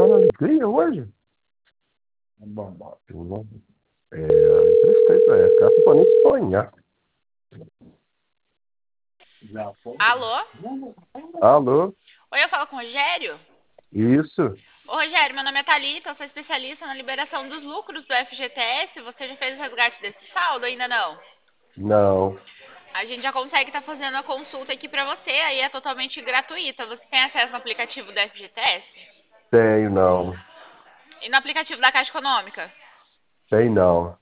tá na alegria hoje? Emprestei pra ela, ela não pode nem sonhar. Alô? Alô? Oi, eu falo com o Rogério? Isso? Ô, Rogério, meu nome é Thalita, eu sou especialista na liberação dos lucros do FGTS. Você já fez o resgate desse saldo? Ainda não? Não. A gente já consegue estar fazendo a consulta aqui pra você, aí é totalmente gratuita. Você tem acesso no aplicativo do FGTS? Tenho não. E no aplicativo da Caixa Econômica? Tem não.